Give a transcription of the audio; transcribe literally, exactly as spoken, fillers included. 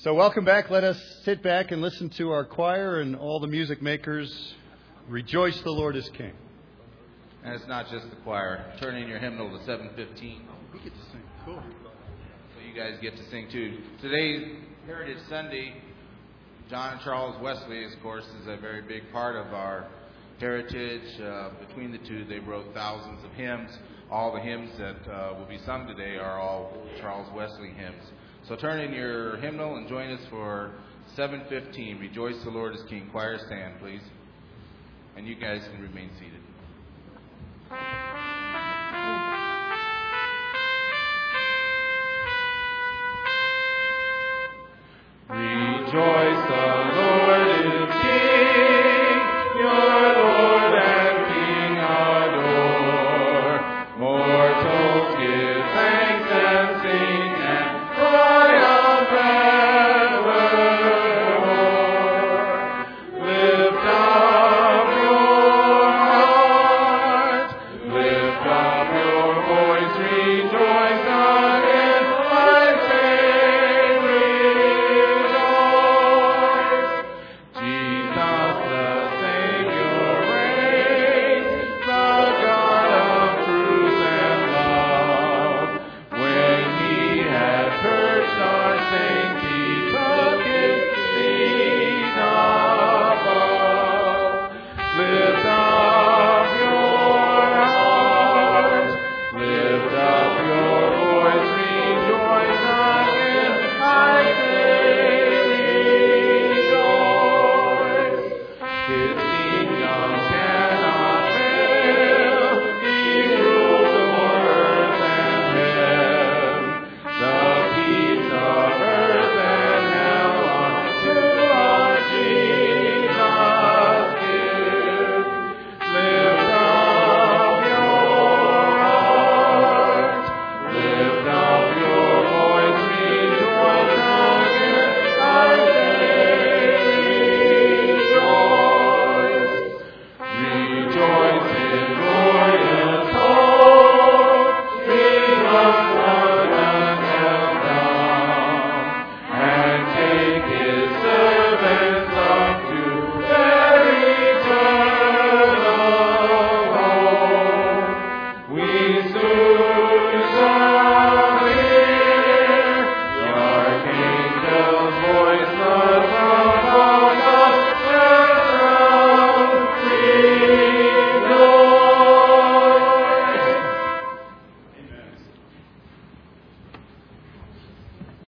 So welcome back. Let us sit back and listen to our choir and all the music makers. Rejoice, the Lord is King. And it's not just the choir. Turn in your hymnal to seven fifteen. Oh, we get to sing. Cool. So you guys get to sing too. Today's Heritage Sunday, John and Charles Wesley, of course, is a very big part of our heritage. Uh, between the two, they wrote thousands of hymns. All the hymns that uh, will be sung today are all Charles Wesley hymns. So turn in your hymnal and join us for seven fifteen. Rejoice, the Lord is King. Choir, stand, please. And you guys can remain seated. Rejoice, the Lord.